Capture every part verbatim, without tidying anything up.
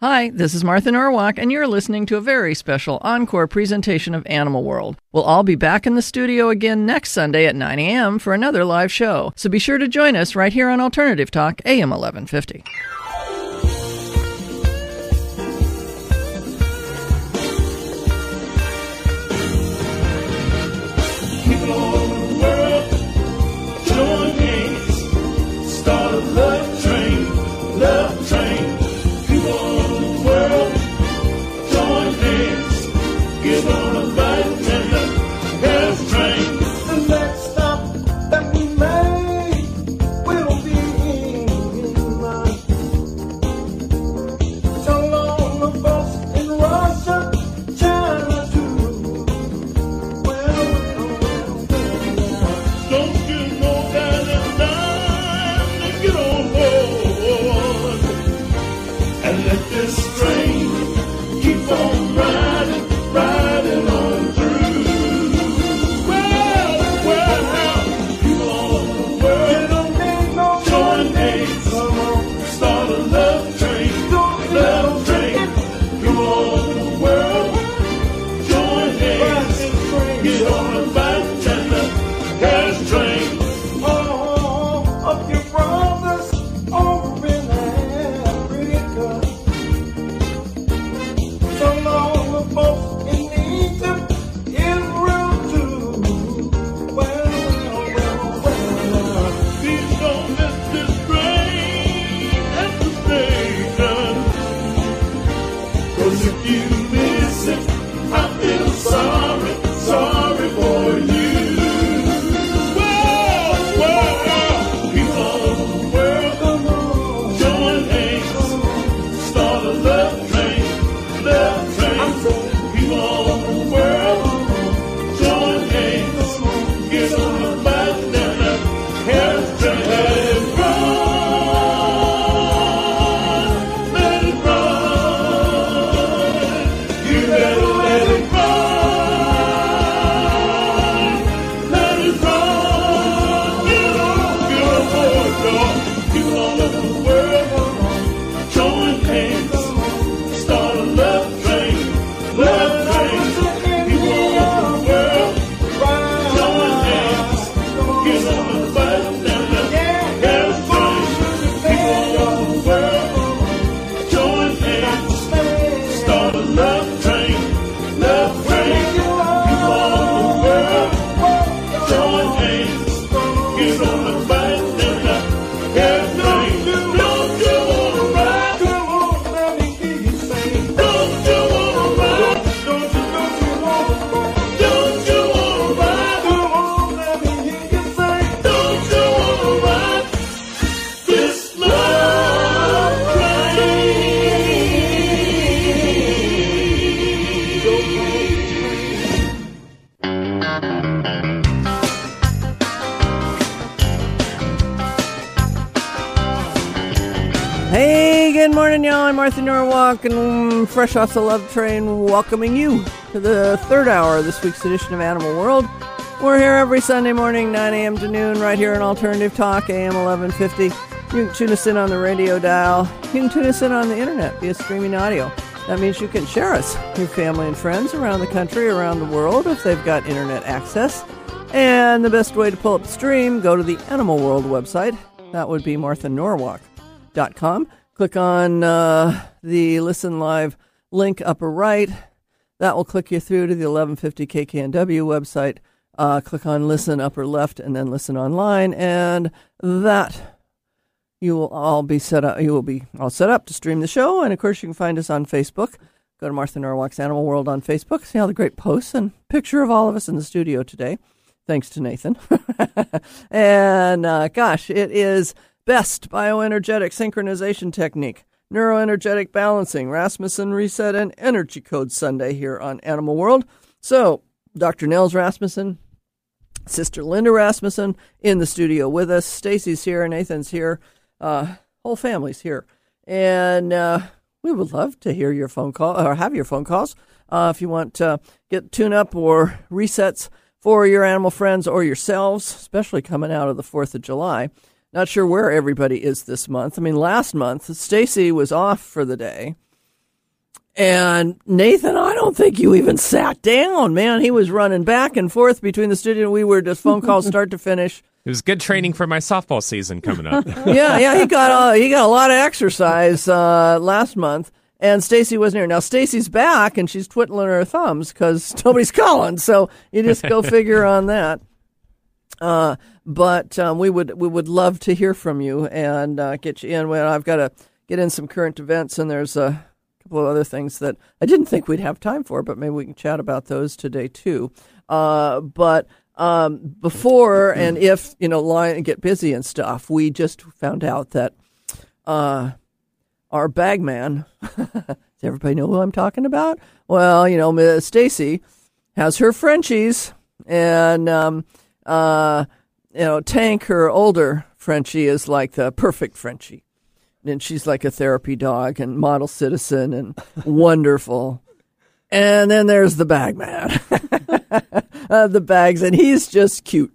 Hi, this is Martha Norwalk, and you're listening to a very special encore presentation of Animal World. We'll all be back in the studio again next Sunday at nine a.m. for another live show, so be sure to join us right here on Alternative Talk, A M eleven fifty. People all over the world, join hands, start a love train, love train. People all over the world, join hands, get on a bike and the love train. The next stop that we make will be in line. So long the bus in Russia, China too. Well, well, well, well. Don't you know that it's time to get on board and let this train keep on riding, riding on through. Well, well, people all over the world, join hands, start a love train, love train. People all over the world, join hands, get on a bike and the gas train. Oh, up your brothers over in Africa. So long the folks in Egypt, Israel too. Well, well, well, well. Please don't miss this train at the station. 'Cause if you miss it, I feel sorry, sorry for you. Well, well, people all over the world, join hands, start a love train, love train. People all over the world, join hands, get on a bike and a hair train. Let it run, let it run. You better let it run, let it run. Get on, get on board, y'all. People all over the world, join hands, start a love train, love train. People all over the world, join hands, get on the bike and the gas train. People all over the world, join hands, start a love train, love train. People all over the world, join hands, get on the bike and the gas train. Don't you wanna ride? Come on, let me hear you sing. Don't you wanna ride? Don't you, don't you wanna ride? Don't you wanna ride? Come on, let me hear you sing. Don't you wanna ride this love train? Hey, good morning, y'all. I'm Martha Norwalk, and fresh off the Love Train, welcoming you to the third hour of this week's edition of Animal World. We're here every Sunday morning, nine a.m. to noon, right here on Alternative Talk, A M eleven fifty. You can tune us in on the radio dial. You can tune us in on the internet via streaming audio. That means you can share us, your family and friends around the country, around the world, if they've got internet access. And the best way to pull up the stream, go to the Animal World website. That would be martha norwalk dot com. Click on uh, the Listen Live link upper right. That will click you through to the eleven fifty K K N W website. Uh, click on Listen upper left and then Listen Online, and that you will all be set up. You will be all set up to stream the show. And of course, you can find us on Facebook. Go to Martha Norwalk's Animal World on Facebook. See all the great posts and picture of all of us in the studio today. Thanks to Nathan. and uh, gosh, it is Best Bioenergetic Synchronization Technique, Neuroenergetic Balancing, Rasmussen Reset, and Energy Code Sunday here on Animal World. So, Doctor Nels Rasmussen, Sister Linda Rasmussen in the studio with us. Stacy's here, Nathan's here, uh, whole family's here. And uh, we would love to hear your phone call, or have your phone calls. Uh, if you want to get tune-up or resets for your animal friends or yourselves, especially coming out of the fourth of July. Not sure where everybody is this month. I mean, last month, Stacy was off for the day, And Nathan, I don't think you even sat down, man. He was running back and forth between the studio. We were just phone calls start to finish. It was good training for my softball season coming up. yeah, yeah, he got uh, he got a lot of exercise uh, last month, and Stacy wasn't here. Now Stacy's back, and she's twiddling her thumbs because nobody's calling. So you just go figure on that. Uh, but um, we would we would love to hear from you and uh, get you in. Well, I've got to get in some current events, and there's a couple of other things that I didn't think we'd have time for, but maybe we can chat about those today too. Uh, but um, before and if you know line get busy and stuff, we just found out that uh, our bag man. Does everybody know who I'm talking about? Well, you know, Miss Stacy has her Frenchies, and um, uh, you know, Tank, her older Frenchie, is like the perfect Frenchie. And she's like a therapy dog and model citizen and wonderful. And then there's the bag man, uh, the bags, and he's just cute.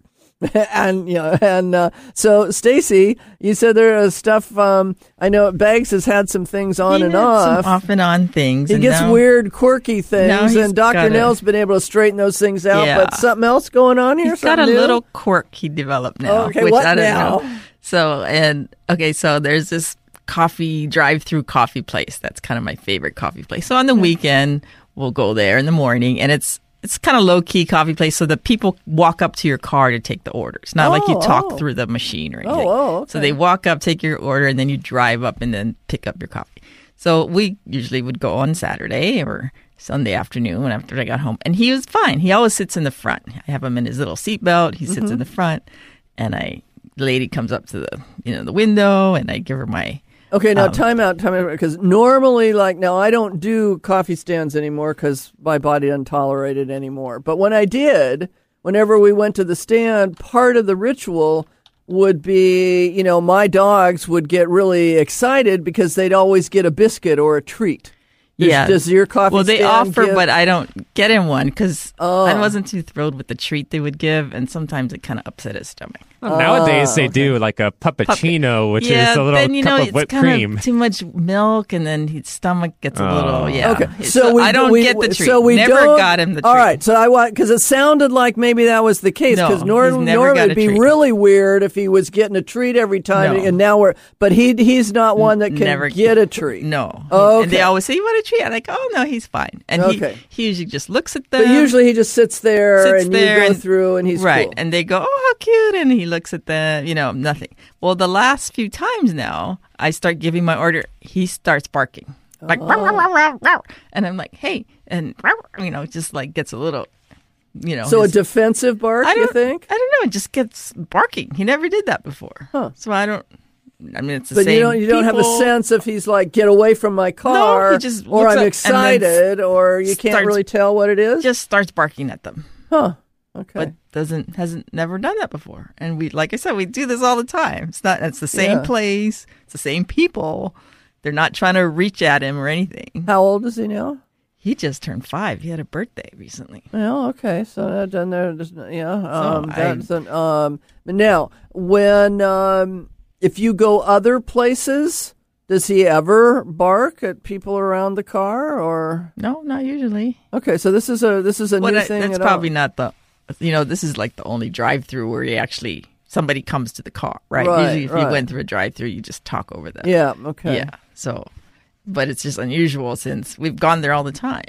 and you know, and uh, so Stacy, you said there is stuff. Um, I know Bags has had some things on he and had off, some off and on things. He and gets now, weird, quirky things, he's and Doctor got a- Nell's been able to straighten those things out. Yeah. But something else going on here. He's got a Something new? little quirk he developed now. Okay, which what I don't now? know. So and okay, so there's this coffee drive-through coffee place. That's kind of my favorite coffee place. So on the weekend, we'll go there in the morning, and it's it's kind of low-key coffee place, so the people walk up to your car to take the orders. Not like you Oh, talk oh. through the machine or Oh, anything. oh, okay. So they walk up, take your order, and then you drive up and then pick up your coffee. So we usually would go on Saturday or Sunday afternoon after I got home, and he was fine. He always sits in the front. I have him in his little seatbelt. He sits Mm-hmm. in the front, and I the lady comes up to the you know the window, and I give her my Okay, now Um, time out, time out, because normally, like, now I don't do coffee stands anymore because my body doesn't tolerate it anymore. But when I did, whenever we went to the stand, part of the ritual would be, you know, my dogs would get really excited because they'd always get a biscuit or a treat. Does, yeah. Does your coffee Well, they stand offer, give- but I don't get him one because Oh. I wasn't too thrilled with the treat they would give, and sometimes it kind of upset his stomach. Well, nowadays, they okay. do like a puppuccino, which yeah, is a little then you cup know of it's whipped kind cream. of too much milk, and then his stomach gets a Oh. little yeah. Okay, So, so, we, I don't we, get the treat. So we never don't, got him the treat. All right, so I want because it sounded like maybe that was the case No, because he's norm, never normally got it'd a be treat. really weird if he was getting a treat every time, No. and now we're. But he he's not one that can Never get a treat. No. Oh, And they okay. always say, "You want a treat?" I'm like, "Oh no, he's fine." And Okay. he, he usually just looks at them. But usually he just sits there sits and there you go and- through and he's right, cool. and they go, "Oh, how cute!" And he looks at them, you know, nothing. Well, the last few times now, I start giving my order. He starts barking, like, "Row, row, row, row, row." And I'm like, "Hey," and row, you know, just like gets a little, you know. So his- a defensive bark, I you don't think? I don't know. It just gets barking. He never did that before. Huh. So I don't. I mean, it's the But same. you don't you don't have a people. sense if he's like get away from my car, he just or looks I'm up and then excited, or you can't starts- really tell what it is. Just starts barking at them. huh? Okay. But doesn't hasn't never done that before. And we, like I said, we do this all the time. It's not. It's the same Yeah. place. It's the same people. They're not trying to reach at him or anything. How old is he now? He just turned five. He had a birthday recently. Well, okay, so that done there. just- Yeah, um, I- that's an, um. But now, when um, if you go other places, does he ever bark at people around the car? Or No, not usually. okay, so this is a this is a Well, new that- thing. that's at probably all. not the. You know, this is like the only drive-through where you actually somebody comes to the car, right? Right, Usually, if right. you went through a drive-through, you just talk over them. Yeah. Okay. Yeah. So, but it's just unusual since we've gone there all the time.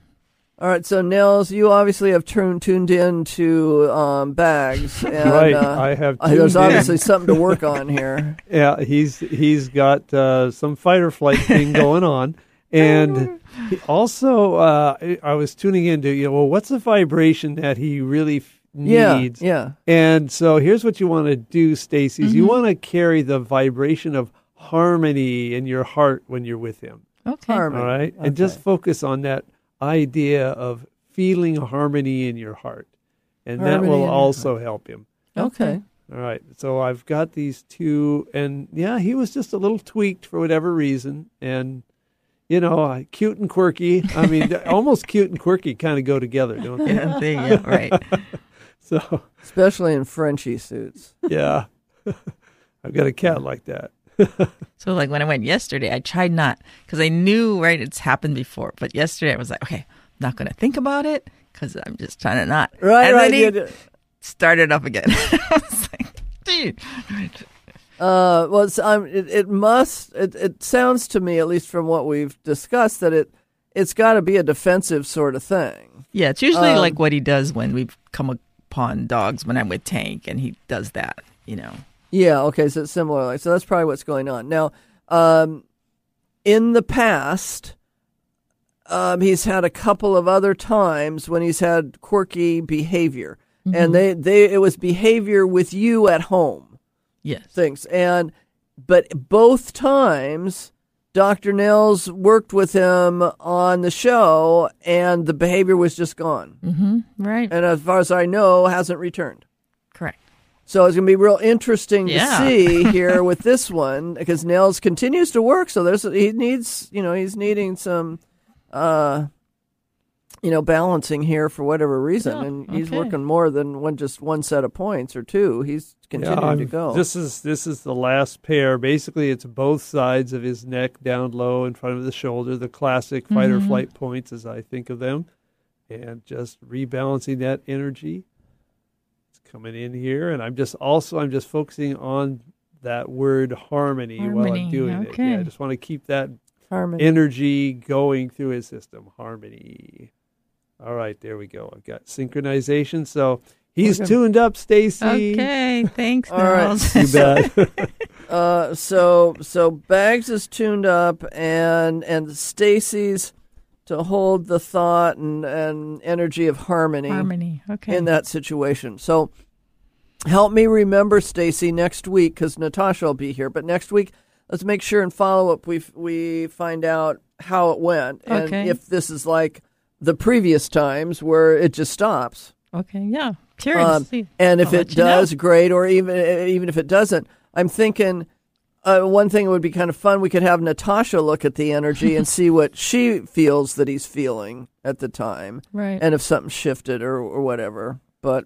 All right. So Nels, you obviously have tuned tuned in to um, Bags. And, Right, uh, I have uh, there's tuned in. obviously something to work on here. Yeah, he's he's got uh, some fight or flight thing going on, and he also uh, I- I was tuning into you know well what's the vibration that he really f- Yeah. needs, Yeah. and so here's what you want to do, Stacy. is You want to carry the vibration of harmony in your heart when you're with him. Okay. Harmony. All right, Okay. and just focus on that idea of feeling harmony in your heart, and that Harmony in will your also help him. Okay. All right. So I've got these two, and yeah, he was just a little tweaked for whatever reason. And, you know, uh, cute and quirky. I mean, almost cute and quirky kind of go together, don't they? Yeah, there you go. Right. So, Especially in Frenchie suits. yeah, I've got a cat like that. So like when I went yesterday, I tried not, because I knew, right, it's happened before. But yesterday I was like, okay, I'm not going to think about it because I'm just trying to not. Right, and right. then he yeah, started up again. I was like, dude. Uh, well, it's, um, it, it must. It, it sounds to me, at least from what we've discussed, that it it's got to be a defensive sort of thing. Yeah, it's usually Um, like what he does when we've come upon dogs when I'm with Tank, and he does that, you know. Yeah. Okay. So it's similar. Like, so that's probably what's going on now. Um, in the past, um, he's had a couple of other times when he's had quirky behavior, Mm-hmm. and they they it was behavior with you at home. Yes. Things and but both times Doctor Nels worked with him on the show and the behavior was just gone, Mm-hmm. Right. and as far as I know hasn't returned. Correct. So it's going to be real interesting to Yeah. see here with this one, because Nels continues to work, so there's he needs you know he's needing some uh you know balancing here for whatever reason, Yeah, and he's okay. working more than one just one set of points or two. He's continuing I'm- to go. This is this is the last pair. Basically, it's both sides of his neck, down low in front of the shoulder, the classic fight or flight points as I think of them, and just rebalancing that energy. It's coming in here, and I'm just also I'm just focusing on that word harmony, while Harmony, I'm doing it. okay. Yeah, I just want to keep that Harmony. energy going through his system. Harmony. All right, there we go. I've got synchronization. So he's Okay. tuned up, Stacy. Okay. Thanks, All right. Nels. You bet. Uh, so so Bags is tuned up, and and Stacy's to hold the thought and, and energy of harmony, Harmony. Okay. in that situation. So help me remember, Stacy, next week, because Natasha will be here. But next week, let's make sure and follow up. We we find out how it went, and Okay. if this is like the previous times where it just stops. Okay. Yeah. Curious. Um, to see. and if I'll it let you know. does, great. Or even even if it doesn't, I'm thinking uh, one thing that would be kind of fun. We could have Natasha look at the energy and see what she feels that he's feeling at the time, Right. and if something shifted or or whatever. But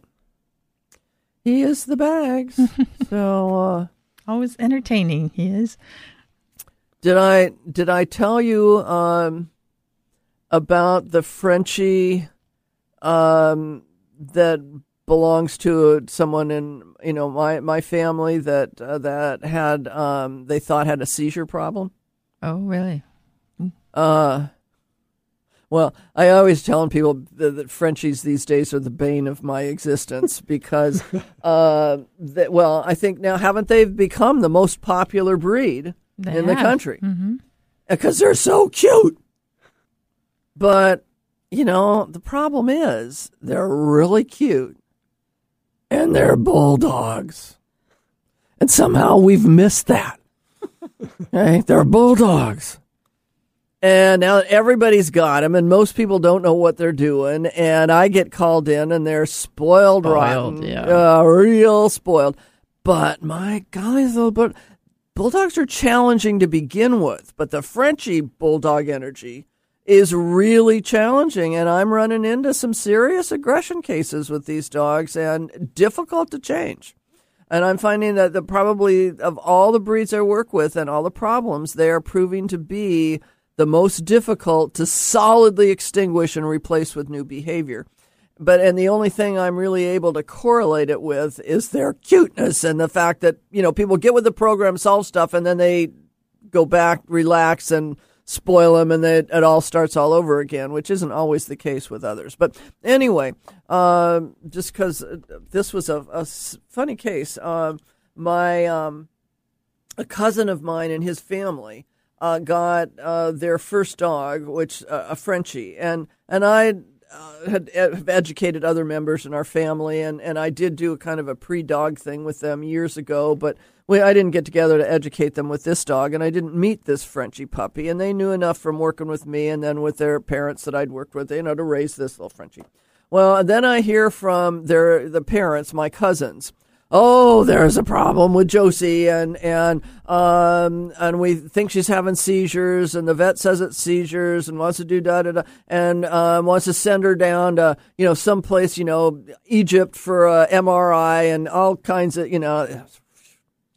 he is the Bags. So uh, Always entertaining. He is. did I did I tell you um, about the Frenchie um, that belongs to someone in you know my my family that uh, that had um, they thought had a seizure problem? Oh, really? Uh, well, I always tell people that, that Frenchies these days are the bane of my existence because, uh, that, well, I think now haven't they become the most popular breed They in the have. country? Mm-hmm. Because they're so cute. But, you know, the problem is they're really cute and they're bulldogs. And somehow we've missed that. Okay? They're bulldogs. And now everybody's got them, and most people don't know what they're doing. And I get called in, and they're spoiled, Spoiled, rotten, yeah. uh, real spoiled. But my golly, though, but bulldogs are challenging to begin with. But the Frenchie bulldog energy is really challenging, and I'm running into some serious aggression cases with these dogs, and difficult to change. And I'm finding that the probably of all the breeds I work with and all the problems, they are proving to be the most difficult to solidly extinguish and replace with new behavior. But and the only thing I'm really able to correlate it with is their cuteness and the fact that, you know, people get with the program, solve stuff, and then they go back, relax, and spoil them, and then it all starts all over again, which isn't always the case with others. But anyway, uh, just because this was a, a s- funny case, uh, my um, a cousin of mine and his family uh, got uh, their first dog, which uh, a Frenchie, and and I uh, had have educated other members in our family, and, and I did do a kind of a pre-dog thing with them years ago, but we, I didn't get together to educate them with this dog, and I didn't meet this Frenchie puppy, and they knew enough from working with me and then with their parents that I'd worked with, you know, to raise this little Frenchie. Well, then I hear from their the parents, my cousins. Oh, there's a problem with Josie, and and um and we think she's having seizures, and the vet says it's seizures, and wants to do da da da, and um, wants to send her down to you know someplace you know Egypt for a M R I and all kinds of you know.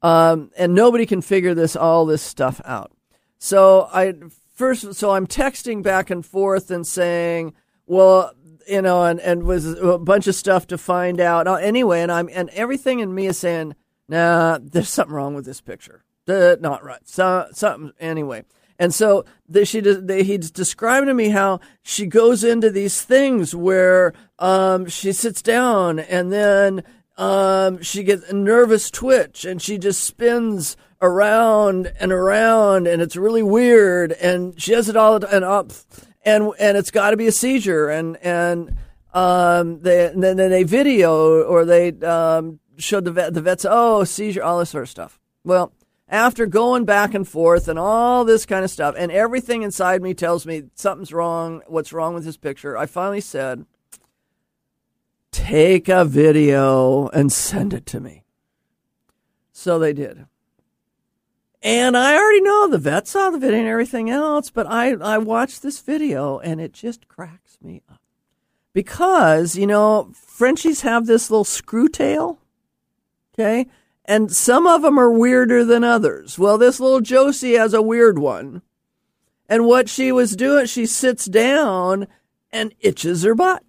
Um, and nobody can figure this, all this stuff out. So I first, so I'm texting back and forth and saying, well, you know, and, and was a bunch of stuff to find out. Uh, anyway, and I'm, and everything in me is saying, nah, there's something wrong with this picture. Uh, not right. So, something, anyway. And so the, she they, he's describing to me how she goes into these things where um, she sits down and then um, she gets a nervous twitch and she just spins around and around and it's really weird and she does it all the time and up and and it's got to be a seizure and and um, they and then they video or they um, showed the vet, the vets oh seizure all this sort of stuff. Well. After going back and forth and all this kind of stuff, and everything inside me tells me something's wrong, what's wrong with this picture, I finally said, take a video and send it to me. So they did. And I already know the vet saw the video and everything else, but I, I watched this video and it just cracks me up. Because, you know, Frenchies have this little screw tail, okay? And some of them are weirder than others. Well, this little Josie has a weird one. And what she was doing, she sits down and itches her butt.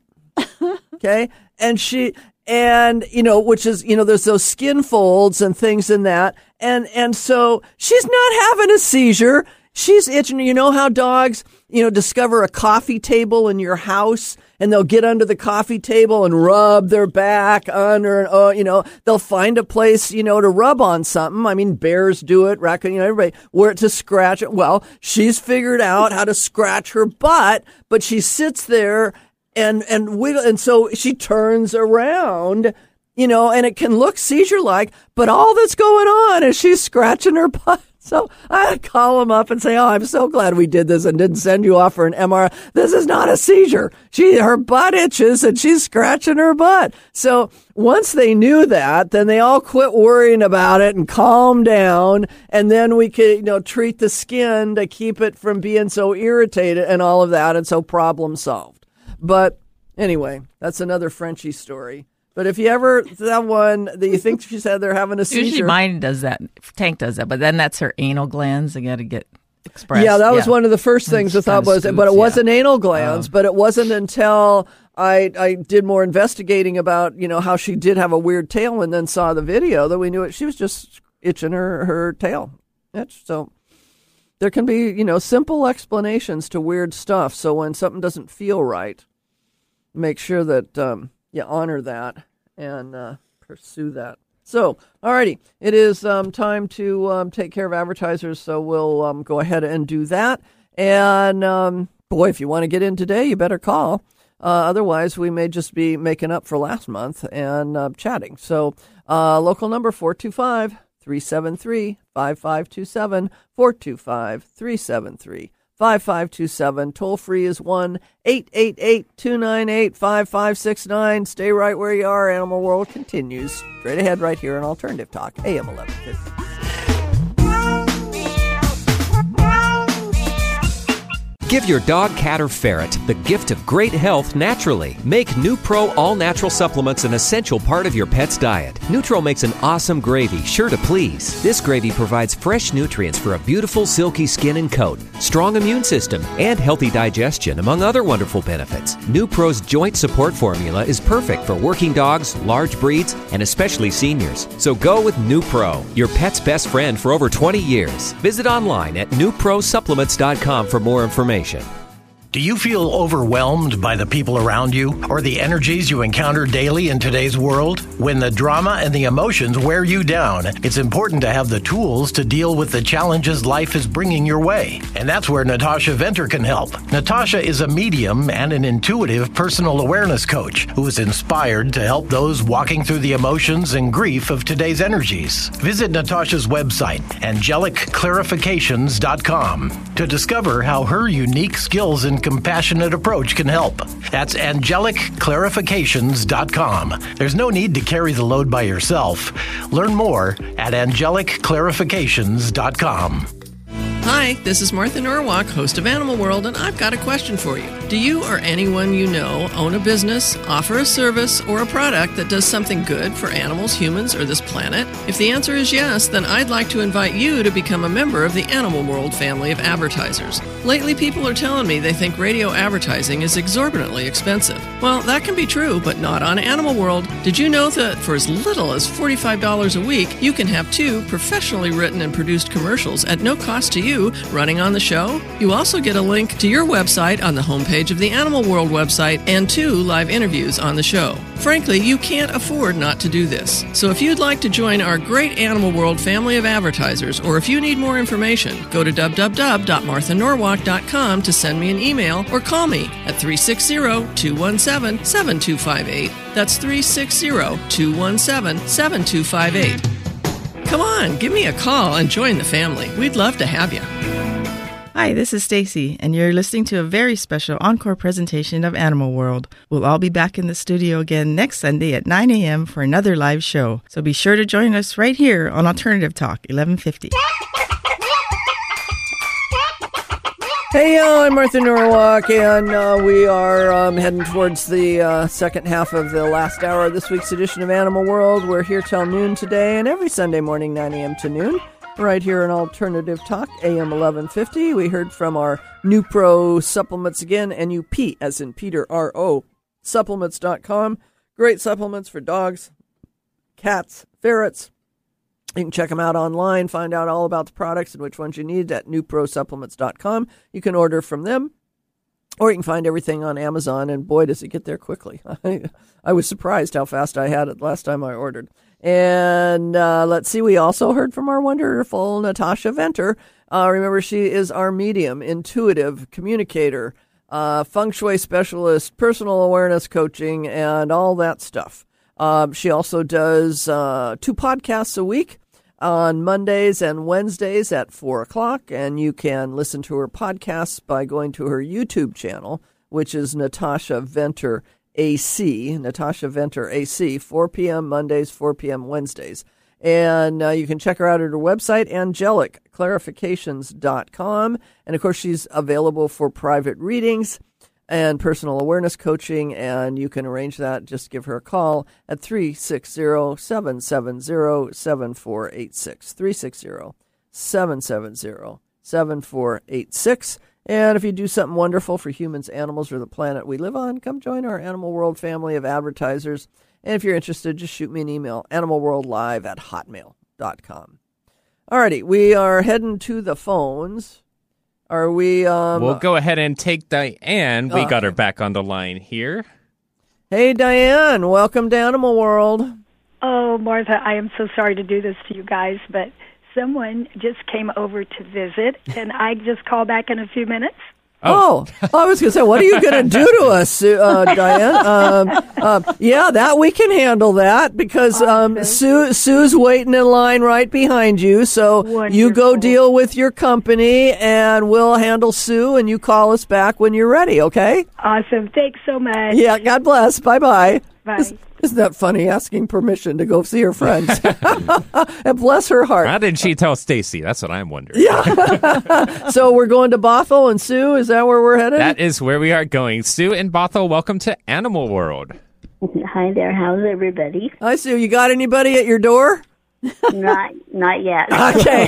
Okay? And she, and, you know, which is, you know, there's those skin folds and things in that. And, and so she's not having a seizure. She's itching. You know how dogs, you know, discover a coffee table in your house and they'll get under the coffee table and rub their back under, uh, you know, they'll find a place, you know, to rub on something. I mean, bears do it, raccoon, you know, everybody, where to scratch it. Well, she's figured out how to scratch her butt, but she sits there and, and wiggle. And so she turns around, you know, and it can look seizure-like, but all that's going on is she's scratching her butt. So I call them up and say, oh, I'm so glad we did this and didn't send you off for an M R I. This is not a seizure. She, her butt itches and she's scratching her butt. So once they knew that, then they all quit worrying about it and calmed down. And then we could, you know, treat the skin to keep it from being so irritated and all of that. And so problem solved. But anyway, that's another Frenchie story. But if you ever, that one that you think she said they're having a seizure. Usually mine does that. Tank does that. But then that's her anal glands. They got to get expressed. Yeah, that was yeah. one of the first things I thought was, but it wasn't yeah. anal glands. Um, but it wasn't until I I did more investigating about, you know, how she did have a weird tail and then saw the video that we knew it. She was just itching her, her tail. Itch. So there can be, you know, simple explanations to weird stuff. So when something doesn't feel right, make sure that, um, you honor that and uh, pursue that. So, alrighty, it is um, time to um, take care of advertisers, so we'll um, go ahead and do that. And, um, boy, if you want to get in today, you better call. Uh, otherwise, we may just be making up for last month and uh, chatting. So, uh, local number four two five, three seven three, five five two seven, four two five, three seven three, five five two seven. Toll free is one eight eight eight, two nine eight, five five six nine. Stay right where you are. Animal World continues straight ahead right here on Alternative Talk, A M eleven fifty. Give your dog, cat, or ferret the gift of great health naturally. Make NuPro all-natural supplements an essential part of your pet's diet. Nutro makes an awesome gravy, sure to please. This gravy provides fresh nutrients for a beautiful, silky skin and coat, strong immune system, and healthy digestion, among other wonderful benefits. NuPro's joint support formula is perfect for working dogs, large breeds, and especially seniors. So go with NuPro, your pet's best friend for over twenty years. Visit online at new pro supplements dot com for more information. Do you feel overwhelmed by the people around you or the energies you encounter daily in today's world? When the drama and the emotions wear you down, it's important to have the tools to deal with the challenges life is bringing your way. And that's where Natasha Venter can help. Natasha is a medium and an intuitive personal awareness coach who is inspired to help those walking through the emotions and grief of today's energies. Visit Natasha's website, angelic clarifications dot com, to discover how her unique skills and compassionate approach can help. That's angelic clarifications dot com. There's no need to carry the load by yourself. Learn more at angelic clarifications dot com. Hi, this is Martha Norwalk, host of Animal World, and I've got a question for you. Do you or anyone you know own a business, offer a service, or a product that does something good for animals, humans, or this planet? If the answer is yes, then I'd like to invite you to become a member of the Animal World family of advertisers. Lately, people are telling me they think radio advertising is exorbitantly expensive. Well, that can be true, but not on Animal World. Did you know that for as little as forty-five dollars a week, you can have two professionally written and produced commercials at no cost to you running on the show? You also get a link to your website on the homepage of the Animal World website and two live interviews on the show. Frankly, you can't afford not to do this. So if you'd like to join our great Animal World family of advertisers, or if you need more information, go to w w w dot martha norwalk dot com to send me an email or call me at three six zero, two one seven, seven two five eight. That's three six zero, two one seven, seven two five eight. Come on, give me a call and join the family. We'd love to have you. Hi, this is Stacy, and you're listening to a very special encore presentation of Animal World. We'll all be back in the studio again next Sunday at nine a.m. for another live show. So be sure to join us right here on Alternative Talk, eleven fifty. Hey, uh, I'm Martha Norwalk, and uh, we are um, heading towards the uh, second half of the last hour of this week's edition of Animal World. We're here till noon today, and every Sunday morning, nine a.m. to noon, right here on Alternative Talk, A M eleven fifty. We heard from our Nupro supplements again, N U P, as in Peter, R O, supplements dot com. Great supplements for dogs, cats, ferrets. You can check them out online, find out all about the products and which ones you need at nupro supplements dot com. You can order from them, or you can find everything on Amazon, and boy, does it get there quickly. I, I was surprised how fast I had it last time I ordered. And uh, let's see, we also heard from our wonderful Natasha Venter. Uh, remember, she is our medium, intuitive communicator, uh, feng shui specialist, personal awareness coaching, and all that stuff. Um, she also does uh, two podcasts a week on Mondays and Wednesdays at four o'clock, and you can listen to her podcasts by going to her YouTube channel, which is Natasha Venter A C, Natasha Venter A C, four p.m. Mondays, four p.m. Wednesdays. And uh, you can check her out at her website, angelic clarifications dot com. And, of course, she's available for private readings and personal awareness coaching, and you can arrange that. Just give her a call at three six zero, seven seven zero, seven four eight six, three six zero, seven seven zero, seven four eight six. And if you do something wonderful for humans, animals, or the planet we live on, come join our Animal World family of advertisers. And if you're interested, just shoot me an email, animalworldlive at hotmail dot com. Alrighty, we are heading to the phones. Are we... Um, we'll go ahead and take Diane. We okay. got her back on the line here. Hey, Diane. Welcome to Animal World. Oh, Martha, I am so sorry to do this to you guys, but someone just came over to visit, and I just call back in a few minutes. Oh, oh I was going to say, what are you going to do to us, uh, Diane? Um, uh, yeah, that we can handle that because um, Awesome. Sue Sue's waiting in line right behind you. So you go Wonderful. deal with your company, and we'll handle Sue, and you call us back when you're ready, okay? Awesome. Thanks so much. Yeah, God bless. Bye-bye. Bye. Isn't, isn't that funny, asking permission to go see her friends? And bless her heart. How did she tell Stacy? That's what I'm wondering. Yeah. So we're going to Bothell and Sue. Is that where we're headed? That is where we are going. Sue and Bothell, welcome to Animal World. Hi there. How's everybody? Hi, Sue. You got anybody at your door? not, not yet. Okay.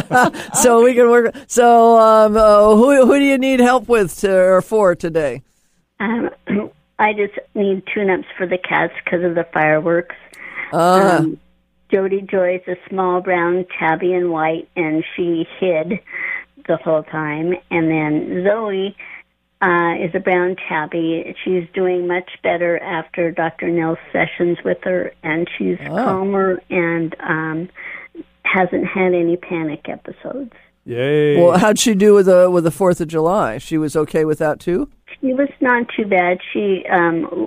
So we can work. So um, uh, who who do you need help with to, or for today? Um, I just need tune-ups for the cats because of the fireworks. Uh, Um, Jody Joy is a small brown tabby and white, and she hid the whole time. And then Zoe uh, is a brown tabby. She's doing much better after Doctor Nell's sessions with her, and she's Oh. calmer and um, hasn't had any panic episodes. Yay. well, how'd she do with the with the Fourth of July? She was okay with that too. She was not too bad. She, um,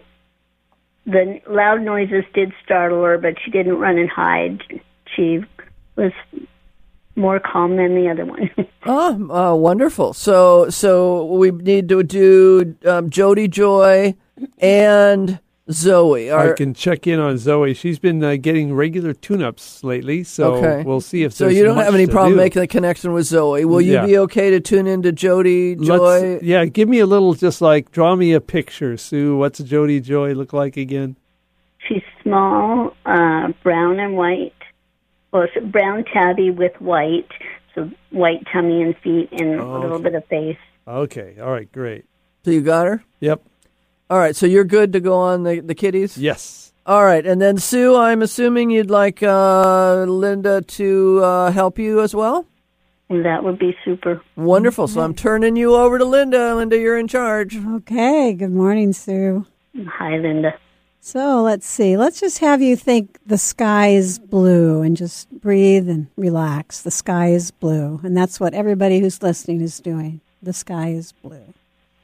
the loud noises did startle her, but she didn't run and hide. She was more calm than the other one. Oh, uh, wonderful. So so we need to do um, Jody Joy and Zoe. Our, I can check in on Zoe. She's been uh, getting regular tune-ups lately, so Okay. we'll see if so there's you don't much have any to problem do. making the connection with Zoe. Will you Yeah. be okay to tune into Jody Joy? Let's, yeah, give me a little, just like, draw me a picture, Sue. What's Jody Joy look like again? She's small, uh, brown and white. Well, it's brown tabby with white, so white tummy and feet and Oh, a little okay. bit of face. Okay, all right, great. So you got her? Yep, All right, so you're good to go on the, the kitties? yes. All right, and then Sue, I'm assuming you'd like uh, Linda to uh, help you as well? That would be super. Wonderful. So I'm turning you over to Linda. Linda, you're in charge. Okay, good morning, Sue. Hi, Linda. So let's see. Let's just have you think the sky is blue and just breathe and relax. The sky is blue. And that's what everybody who's listening is doing. The sky is blue.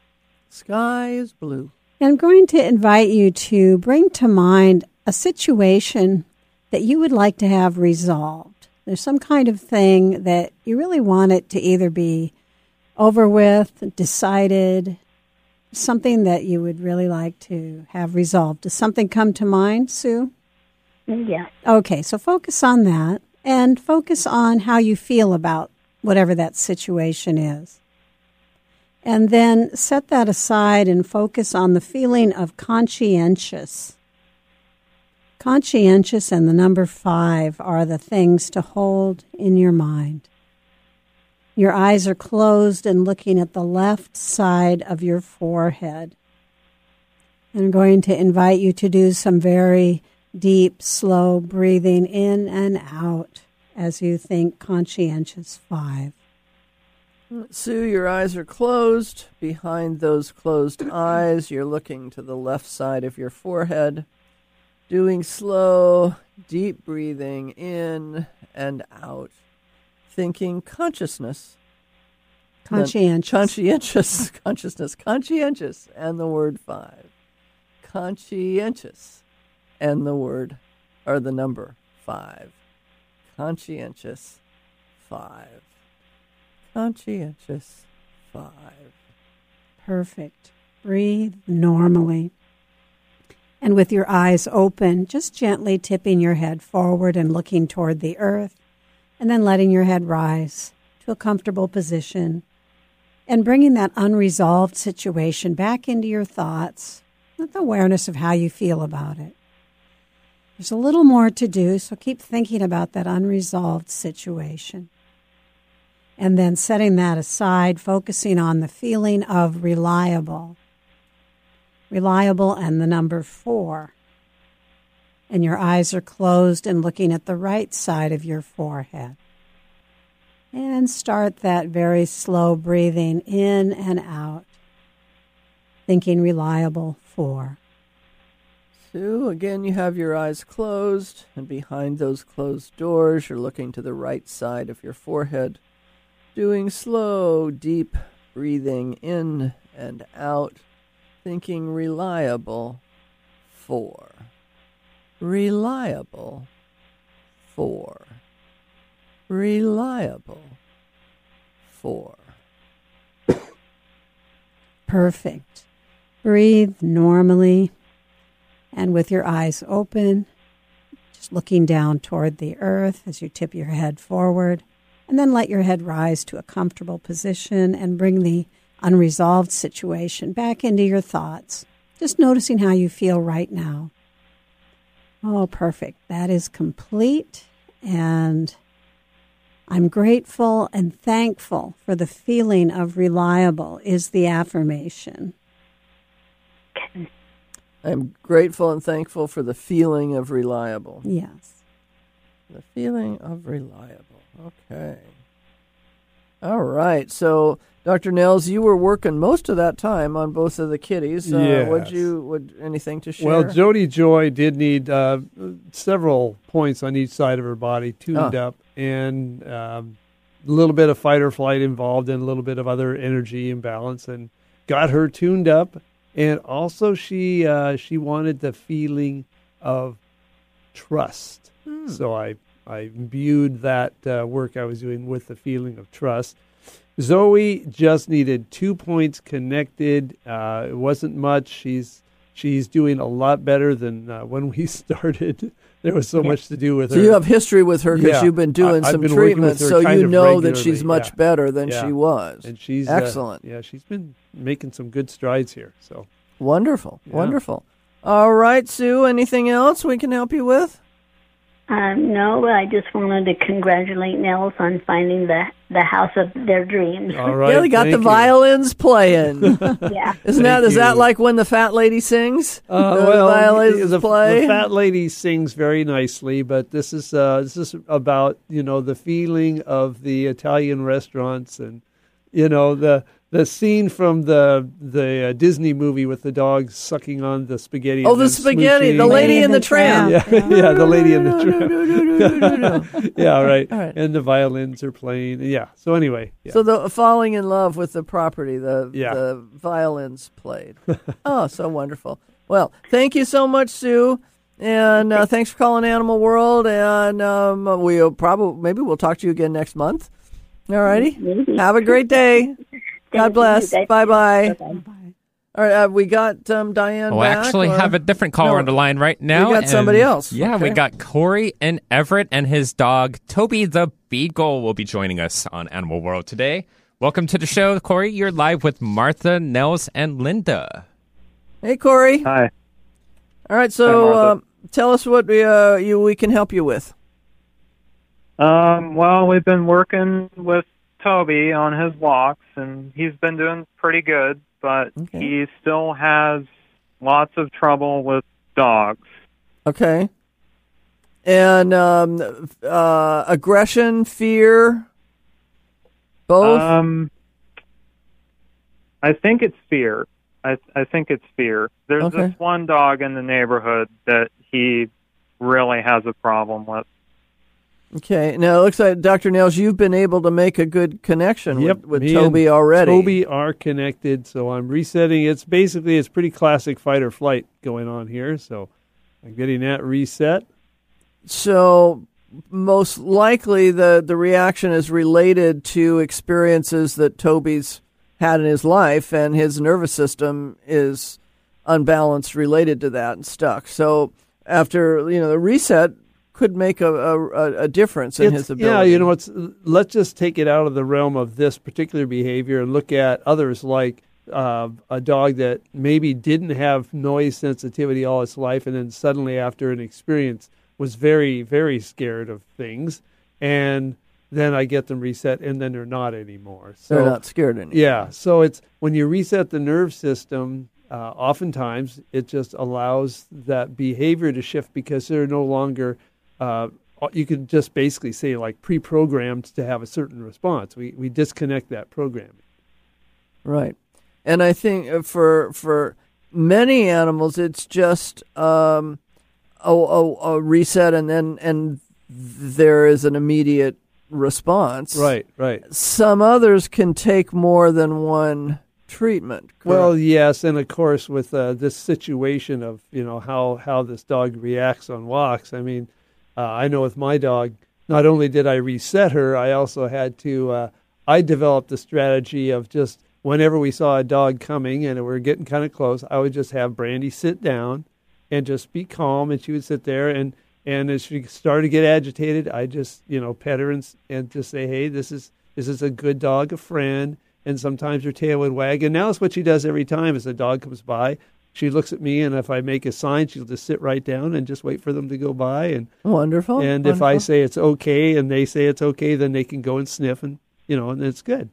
Sky is blue. And I'm going to invite you to bring to mind a situation that you would like to have resolved. There's some kind of thing that you really want it to either be over with, decided, something that you would really like to have resolved. Does something come to mind, Sue? Yeah. Okay, so focus on that and focus on how you feel about whatever that situation is. And then set that aside and focus on the feeling of conscientious. Conscientious and the number five are the things to hold in your mind. Your eyes are closed and looking at the left side of your forehead. And I'm going to invite you to do some very deep, slow breathing in and out as you think conscientious five. Sue, your eyes are closed. Behind those closed eyes, you're looking to the left side of your forehead, doing slow, deep breathing in and out. Thinking consciousness. Conscientious. Conscientious. Consciousness. Conscientious. And the word five. Conscientious. And the word, or the number five. Conscientious. Five. Conscientious. Five. Perfect. Breathe normally. And with your eyes open, just gently tipping your head forward and looking toward the earth. And then letting your head rise to a comfortable position and bringing that unresolved situation back into your thoughts with awareness of how you feel about it. There's a little more to do, so keep thinking about that unresolved situation. And then setting that aside, focusing on the feeling of reliable. Reliable and the number four. And your eyes are closed and looking at the right side of your forehead. And start that very slow breathing in and out. Thinking reliable, four. Sue, again, you have your eyes closed, and behind those closed doors, you're looking to the right side of your forehead, doing slow, deep breathing in and out, thinking reliable, four. Reliable, four. Reliable, four. Perfect. Breathe normally and with your eyes open, just looking down toward the earth as you tip your head forward, and then let your head rise to a comfortable position and bring the unresolved situation back into your thoughts, just noticing how you feel right now. Oh, perfect. That is complete, and I'm grateful and thankful for the feeling of reliable is the affirmation. I'm grateful and thankful for the feeling of reliable. Yes. The feeling of reliable. Okay. All right. So, Doctor Nels, you were working most of that time on both of the kitties. Uh, Yes. Would you? Would anything to share? Well, Jody Joy did need uh, several points on each side of her body tuned Ah. up, and um, a little bit of fight or flight involved, and a little bit of other energy imbalance, and got her tuned up. And also, she uh, she wanted the feeling of trust. Hmm. So I I imbued that uh, work I was doing with the feeling of trust. Zoe just needed two points connected. Uh, it wasn't much. She's she's doing a lot better than uh, when we started. There was so much to do with so her. you have history with her because Yeah. you've been doing I- I've some been working with treatments, her so kind you of know that she's regularly, much yeah. better than Yeah. she was. And she's excellent. Uh, yeah, she's been making some good strides here. So Wonderful, Yeah. wonderful. All right, Sue, anything else we can help you with? Um, no, but I just wanted to congratulate Nels on finding the the house of their dreams. all right, yeah, they got the thank you. violins playing. Yeah. Isn't that, Thank is that you. like when the fat lady sings? Uh, the well, violins the, play? the fat lady sings very nicely, but this is uh, this is about you know the feeling of the Italian restaurants and you know the the scene from the the uh, Disney movie with the dog sucking on the spaghetti. Oh, and the then spaghetti, the smooching. lady in the tram. Yeah, yeah, the lady in the tram. tram. Yeah, right. All right. And the violins are playing. Yeah. So anyway, yeah. So the falling in love with the property, the Yeah. the violins played. Oh, so wonderful. Well, thank you so much, Sue, and uh, thanks for calling Animal World. And um, we'll probably maybe we'll talk to you again next month. All righty. Maybe. Have a great day. God you. bless. Thank you. Bye bye. Bye-bye. All right, uh, we got um, Diane. Well, I back, actually or- have a different caller No, on the line right now. got and- somebody else. Yeah, we Okay. got Corey in Everett, and his dog, Toby the Beagle, will be joining us on Animal World today. Welcome to the show, Corey. You're live with Martha, Nels, and Linda. Hey, Corey. Hi. All right, Hi, so Martha. um, tell us what we, uh, you we can help you with. Um, well, we've been working with Toby on his walks, and he's been doing pretty good, but Okay. he still has lots of trouble with dogs. Okay. And um, uh, aggression, fear, both. Um, I think it's fear. I I think it's fear. There's Okay. this one dog in the neighborhood that he really has a problem with. Okay. Now it looks like Doctor Nails, you've been able to make a good connection Yep, with, with me Toby and already. Toby are connected, so I'm resetting. It's basically it's pretty classic fight or flight going on here. So I'm getting that reset. So most likely the the reaction is related to experiences that Toby's had in his life, and his nervous system is unbalanced related to that and stuck. So after you know the reset could make a a, a difference in It's- his ability. Yeah, you know, it's let's just take it out of the realm of this particular behavior and look at others like uh, a dog that maybe didn't have noise sensitivity all its life, and then suddenly after an experience was very, very scared of things, and then I get them reset, and then they're not anymore. So They're not scared anymore. Yeah, so it's when you reset the nerve system. Uh, oftentimes, it just allows that behavior to shift because they're no longer. Uh, you could just basically say like pre-programmed to have a certain response. We we disconnect that programming. Right. And I think uh, for for many animals, it's just um, a, a, a reset, and then and there is an immediate response. Right, right. Some others can take more than one treatment. correct? Well, yes, and of course with uh, this situation of you know how how this dog reacts on walks. I mean, uh, I know with my dog, not only did I reset her, I also had to. Uh, I developed the strategy of just whenever we saw a dog coming and we were getting kind of close, I would just have Brandy sit down and just be calm, and she would sit there. And, and as she started to get agitated, I just you know pet her and and just say, hey, this is this is a good dog, a friend. And sometimes her tail would wag. And now it's what she does every time as a dog comes by. She looks at me, and if I make a sign, she'll just sit right down and just wait for them to go by. And wonderful. And wonderful. if I say it's okay and they say it's okay, then they can go and sniff, and you know, and it's good.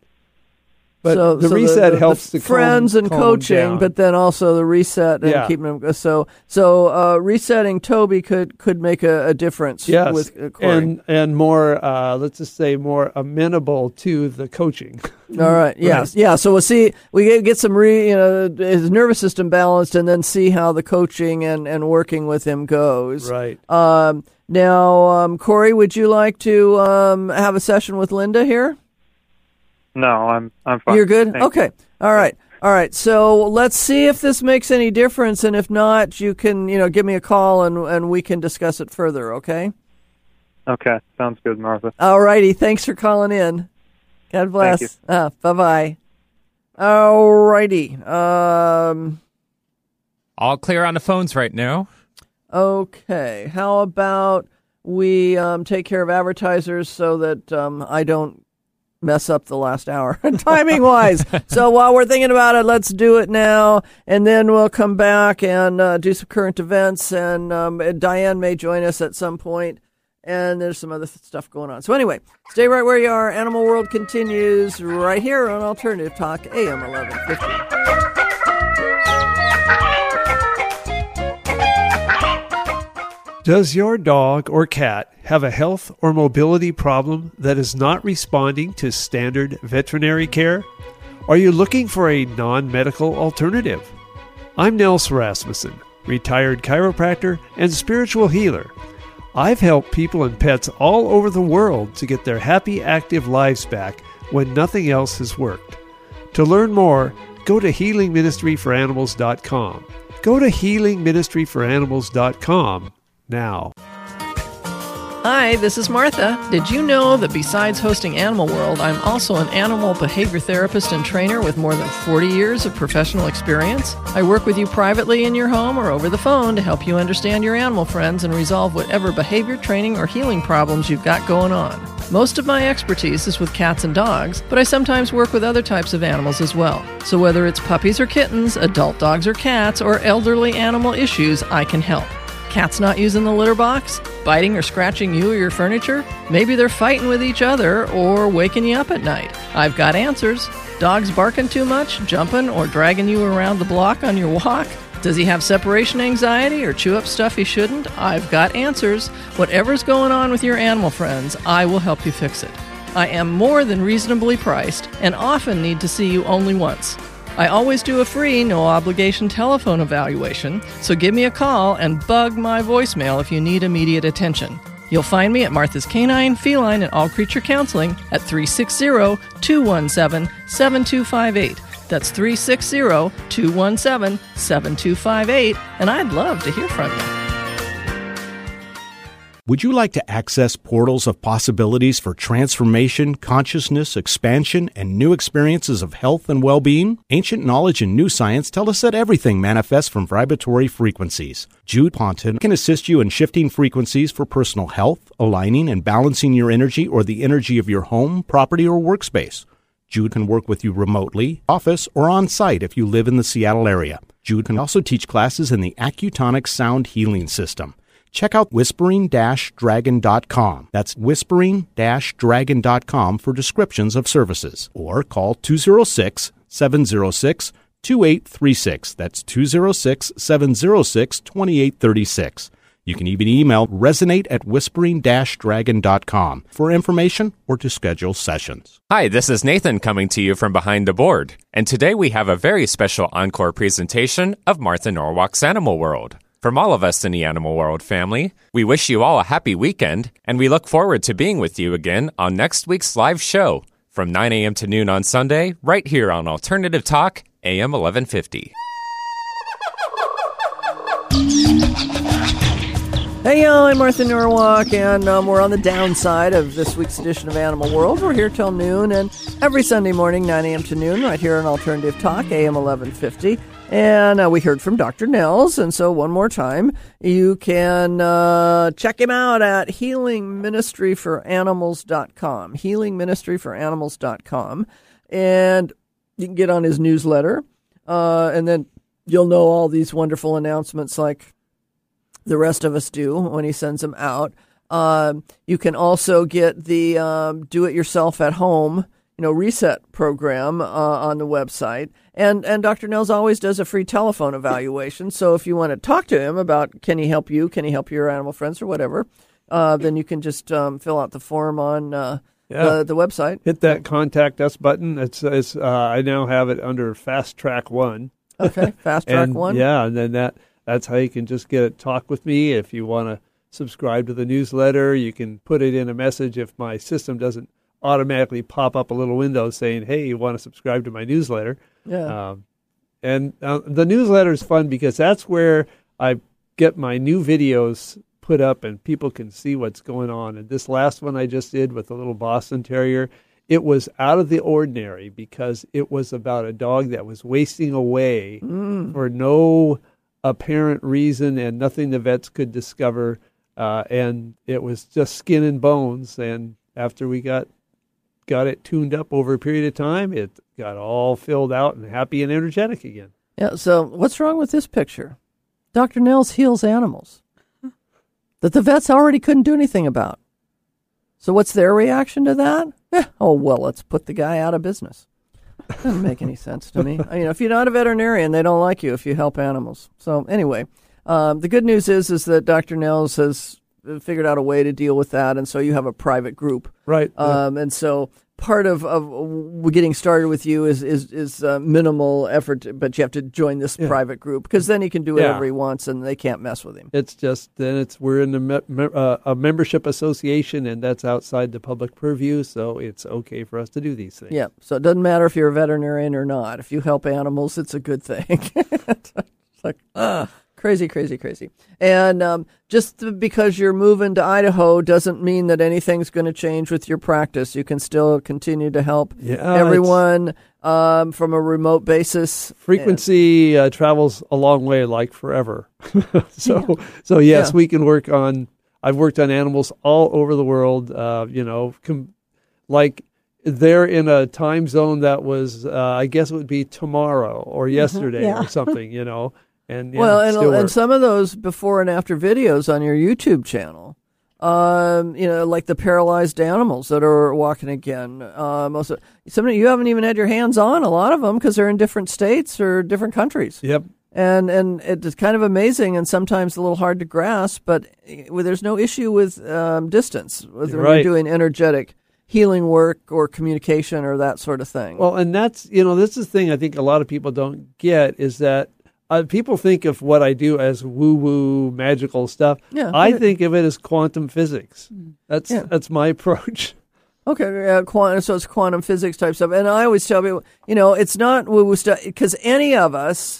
But so, the so reset the, helps the to friends calm, and calm them coaching, down. but then also the reset and Yeah. keeping them. So so uh, resetting Toby could could make a, a difference. Yes, with uh, Corey. and and more, uh, let's just say, more amenable to the coaching. All right. Yes. Right. Yeah. So we'll see. We get, get some re, you know, his nervous system balanced, and then see how the coaching and, and working with him goes. Right. Um, now, um, Corey, would you like to um, have a session with Linda here? No, I'm I'm fine. You're good? Thank Okay. All right. All right. So let's see if this makes any difference, and if not, you can, you know, give me a call and and we can discuss it further. Okay. Okay, sounds good, Martha. All righty. Thanks for calling in. God bless. Thank Uh, bye bye. All righty. Um, All clear on the phones right now. Okay. How about we um, take care of advertisers so that um, I don't mess up the last hour timing wise. So while we're thinking about it, let's do it now, and then we'll come back and uh, do some current events, and um, Diane may join us at some point, and there's some other stuff going on. So anyway, stay right where you are. Animal World continues right here on Alternative Talk A M eleven fifty. Does your dog or cat have a health or mobility problem that is not responding to standard veterinary care? Are you looking for a non-medical alternative? I'm Nels Rasmussen, retired chiropractor and spiritual healer. I've helped people and pets all over the world to get their happy, active lives back when nothing else has worked. To learn more, go to healing ministry for animals dot com. Go to healing ministry for animals dot com now. Hi, this is Martha. Did you know that besides hosting Animal World, I'm also an animal behavior therapist and trainer with more than forty years of professional experience? I work with you privately in your home or over the phone to help you understand your animal friends and resolve whatever behavior training or healing problems you've got going on. Most of my expertise is with cats and dogs, but I sometimes work with other types of animals as well. So whether it's puppies or kittens, adult dogs or cats, or elderly animal issues, I can help. Cats not using the litter box? Biting or scratching you or your furniture? Maybe they're fighting with each other or waking you up at night. I've got answers. Dogs barking too much, jumping or dragging you around the block on your walk? Does he have separation anxiety or chew up stuff he shouldn't? I've got answers. Whatever's going on with your animal friends, I will help you fix it. I am more than reasonably priced and often need to see you only once. I always do a free, no-obligation telephone evaluation, so give me a call and bug my voicemail if you need immediate attention. You'll find me at Martha's Canine, Feline, and All Creature Counseling at three six zero, two one seven, seven two five eight. That's three six zero, two one seven, seven two five eight, and I'd love to hear from you. Would you like to access portals of possibilities for transformation, consciousness, expansion, and new experiences of health and well-being? Ancient knowledge and new science tell us that everything manifests from vibratory frequencies. Jude Ponton can assist you in shifting frequencies for personal health, aligning and balancing your energy or the energy of your home, property, or workspace. Jude can work with you remotely, office, or on-site if you live in the Seattle area. Jude can also teach classes in the Accutonic Sound Healing System. Check out whispering dash dragon dot com. That's whispering dash dragon dot com for descriptions of services. Or call two oh six, seven oh six, two eight three six. That's two oh six, seven oh six, two eight three six. You can even email resonate at whispering dash dragon dot com for information or to schedule sessions. Hi, this is Nathan coming to you from behind the board. And today we have a very special encore presentation of Martha Norwalk's Animal World. From all of us in the Animal World family, we wish you all a happy weekend, and we look forward to being with you again on next week's live show from nine a.m. to noon on Sunday, right here on Alternative Talk, A M eleven fifty. Hey, y'all, I'm Martha Norwalk, and um, we're on the downside of this week's edition of Animal World. We're here till noon, and every Sunday morning, nine a.m. to noon, right here on Alternative Talk, A M eleven fifty. And uh, we heard from Doctor Nels, and so one more time, you can uh, check him out at healing ministry for animals dot com, healing ministry for animals dot com, and you can get on his newsletter, uh, and then you'll know all these wonderful announcements like the rest of us do when he sends them out. Um, you can also get the um, do-it-yourself at home, you know, reset program uh, on the website. And and Doctor Nels always does a free telephone evaluation. So if you want to talk to him about can he help you, can he help your animal friends or whatever, uh, then you can just um, fill out the form on uh, yeah. the, the website. Hit that contact us button. It's it's. Uh, I now have it under Fast Track One. Okay, Fast Track and, One. Yeah, and then that that's how you can just get it. Talk with me if you want to subscribe to the newsletter. You can put it in a message if my system doesn't automatically pop up a little window saying, hey, you want to subscribe to my newsletter. Yeah. Um, and uh, the newsletter is fun because that's where I get my new videos put up and people can see what's going on. And this last one I just did with the little Boston Terrier, it was out of the ordinary because it was about a dog that was wasting away mm. for no apparent reason and nothing the vets could discover. Uh, and it was just skin and bones. And after we got got it tuned up over a period of time, it got all filled out and happy and energetic again. Yeah, so what's wrong with this picture? Doctor Nels heals animals that the vets already couldn't do anything about. So what's their reaction to that? Eh, oh, well, let's put the guy out of business. Doesn't make any sense to me. I mean, if you're not a veterinarian, they don't like you if you help animals. So anyway, um, the good news is is that Doctor Nels has figured out a way to deal with that, and so you have a private group. Right. Um, and so part of, of getting started with you is is, is uh, minimal effort, but you have to join this Yeah. private group because then he can do Yeah. whatever he wants, and they can't mess with him. It's just then it's we're in the me- me- uh, a membership association, and that's outside the public purview, so it's okay for us to do these things. Yeah, so it doesn't matter if you're a veterinarian or not. If you help animals, it's a good thing. It's like, ah, crazy, crazy, crazy. And um, just because you're moving to Idaho doesn't mean that anything's going to change with your practice. You can still continue to help Yeah, everyone um, from a remote basis. Frequency uh, travels a long way, like forever. so, so yes, Yeah. we can work on. I've worked on animals all over the world. Uh, you know, com- like they're in a time zone that was, uh, I guess, it would be tomorrow or yesterday Yeah. or something. You know, and yeah, Well, and, still and work. some of those before and after videos on your YouTube channel, um, you know, like the paralyzed animals that are walking again. Uh, most of, some of you haven't even had your hands on a lot of them because they're in different states or different countries. Yep. And and it's kind of amazing and sometimes a little hard to grasp, but well, there's no issue with um, distance with when Right. you're doing energetic healing work or communication or that sort of thing. Well, and that's, you know, this is the thing I think a lot of people don't get is that uh, people think of what I do as woo-woo magical stuff. Yeah, I but it- think of it as quantum physics. That's Yeah. that's my approach. Okay, uh, quantum, so it's quantum physics type stuff. And I always tell people, you know, it's not woo-woo stuff, because any of us,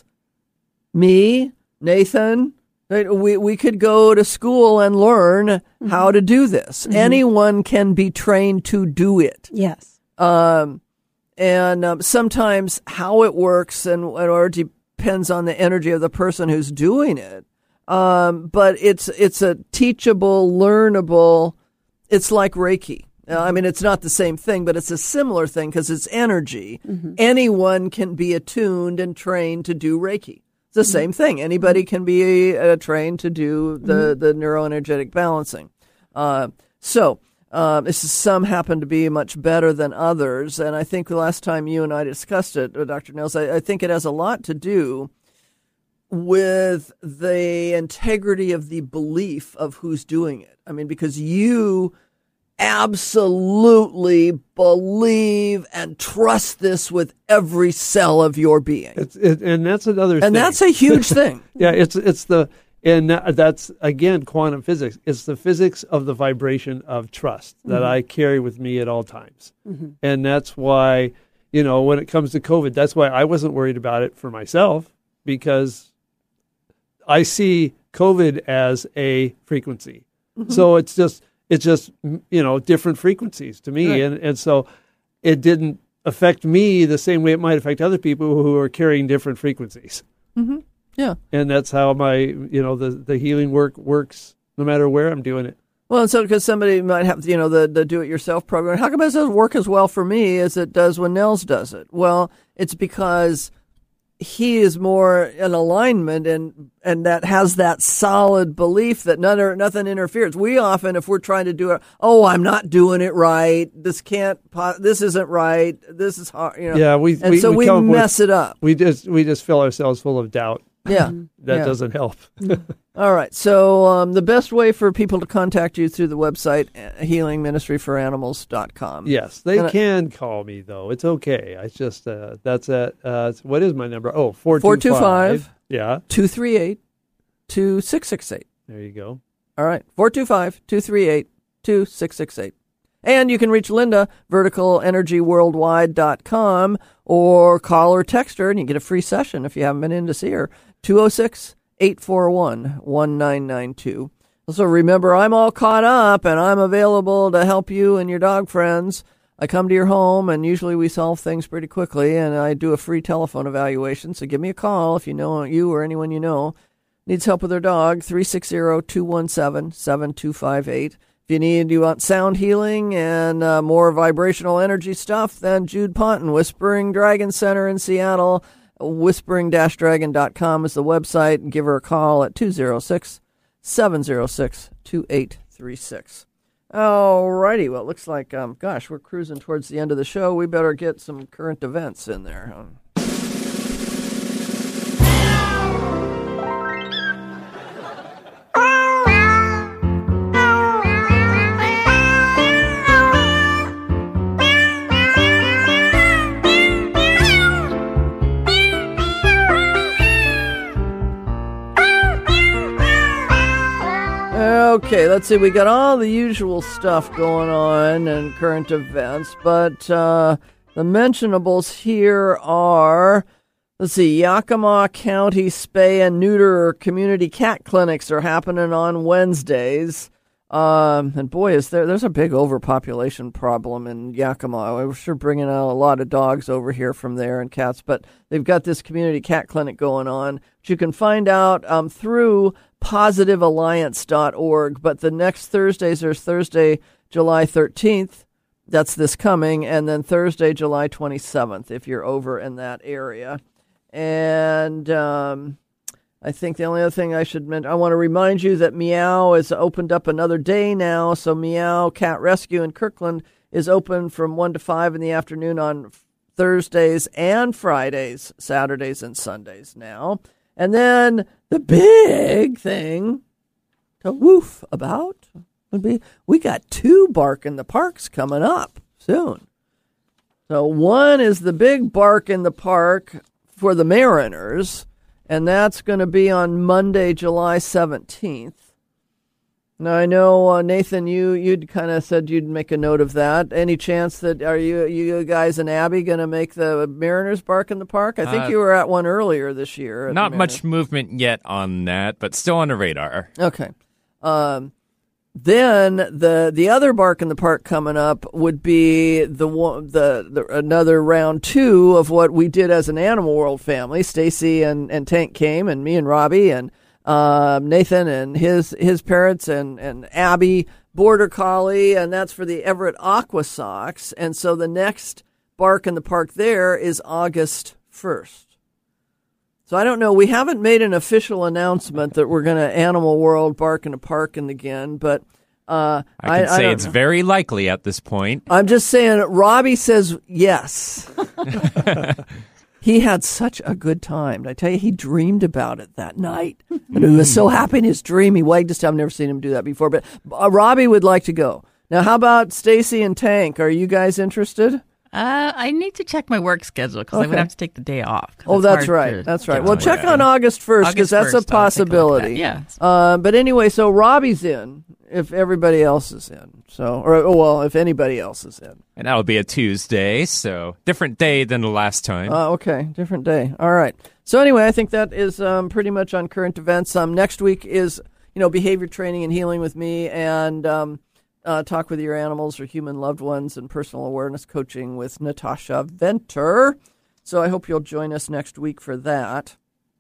me, Nathan, right, we, we could go to school and learn how to do this. Anyone can be trained to do it. Yes. Um, and um, sometimes how it works and or depends on the energy of the person who's doing it. Um, but it's it's a teachable, learnable. It's like Reiki. Uh, I mean, it's not the same thing, but it's a similar thing because it's energy. Anyone can be attuned and trained to do Reiki. It's the same thing. Anybody can be uh, trained to do the the neuroenergetic balancing. Uh, so. Um, this is, some happen to be much better than others, and I think the last time you and I discussed it, Doctor Nels, I, I think it has a lot to do with the integrity of the belief of who's doing it. I mean, because you absolutely believe and trust this with every cell of your being. It's it, and that's another thing. And that's a huge thing. Yeah, it's it's the and that's again quantum physics. It's the physics of the vibration of trust that Mhm. I carry with me at all times. Mhm. And that's why, you know, when it comes to COVID, that's why I wasn't worried about it for myself, because I see COVID as a frequency. Mhm. So it's just it's just you know different frequencies to me, Right. and and so it didn't affect me the same way it might affect other people who are carrying different frequencies. Mm-hmm. Yeah. And that's how my you know the the healing work works no matter where I'm doing it. Well, and so because somebody might have, you know, the, the do-it-yourself program. How come it doesn't work as well for me as it does when Nels does it? Well, it's because he is more in alignment and and that has that solid belief that none, nothing interferes. We often, if we're trying to do it, oh, I'm not doing it right. This can't, this isn't right. This is hard. You know. Yeah, we and we, so we, come up with- mess it up. We just we just fill ourselves full of doubt. Yeah, that yeah. doesn't help. All right. So um, the best way for people to contact you through the website, uh, healing ministry for animals dot com. Yes, they And I- can call me though. It's okay. I just uh, that's at uh, what is my number? Oh, four four two two five. five Yeah, two three eight two six six eight. there you go. All right, four two five two three eight two six six eight. And you can reach Linda, vertical energy worldwide dot com, or call or text her, and you get a free session if you haven't been in to see her, two oh six, eight four one, one nine nine two. Also, remember, I'm all caught up, and I'm available to help you and your dog friends. I come to your home, and usually we solve things pretty quickly, and I do a free telephone evaluation, so give me a call if you know you or anyone you know needs help with their dog, three six zero, two one seven, seven two five eight. If you need, you want sound healing and uh, more vibrational energy stuff, then Jude Ponton, Whispering Dragon Center in Seattle, whispering dash dragon dot com is the website. Give her a call at two oh six, seven oh six, two eight three six. All righty. Well, it looks like, um, gosh, we're cruising towards the end of the show. We better get some current events in there. Um, Okay, let's see. We got all the usual stuff going on and current events, but uh, the mentionables here are, let's see, Yakima County Spay and Neuter Community Cat Clinics are happening on Wednesdays. Um, and boy, is there there's a big overpopulation problem in Yakima. We're sure bringing out a lot of dogs over here from there and cats, but they've got this community cat clinic going on, which you can find out um, through positive alliance dot org. But the next Thursdays are Thursday, July thirteenth. That's this coming. And then Thursday, July twenty-seventh, if you're over in that area. And um, I think the only other thing I should mention, I want to remind you that Meow has opened up another day now. So Meow Cat Rescue in Kirkland is open from one to five in the afternoon on Thursdays and Fridays, Saturdays and Sundays now. And then the big thing to woof about would be we got two Bark in the Parks coming up soon. So one is the big Bark in the Park for the Mariners, and that's going to be on Monday, July seventeenth. Now, I know, uh, Nathan, you, you'd kind of said you'd make a note of that. Any chance that, are you you guys and Abby going to make the Mariners Bark in the Park? I think uh, you were at one earlier this year. Not much movement yet on that, but still on the radar. Okay. Um, then the the other Bark in the Park coming up would be the one the, the another round two of what we did as an Animal World family. Stacy and, and Tank came, and me and Robbie and Um, Nathan and his his parents and, and Abby, Border Collie, and that's for the Everett Aqua Sox. And so the next Bark in the Park there is August first. So I don't know. We haven't made an official announcement that we're going to Animal World Bark in the Park and again, but uh, I can I, say I it's know. very likely at this point. I'm just saying, Robbie says yes. He had such a good time. Did I tell you, he dreamed about it that night. And he was so happy in his dream. He wagged his tail. I've never seen him do that before. But uh, Robbie would like to go. Now, how about Stacy and Tank? Are you guys interested? Uh, I need to check my work schedule because Okay. I would have to take the day off. 'cause Oh, it's that's hard right. to That's right. get Well, to check work. on August first because August that's a first, I'll take a look at possibility. that. Yeah. Uh, but anyway, so Robbie's in if everybody else is in. So, or oh, well, if anybody else is in. And that'll be a Tuesday, so different day than the last time. Uh, okay, different day. All right. So anyway, I think that is um, pretty much on current events. Um, next week is, you know, behavior training and healing with me, and um, uh, talk with your animals or human loved ones, and personal awareness coaching with Natasha Venter. So I hope you'll join us next week for that.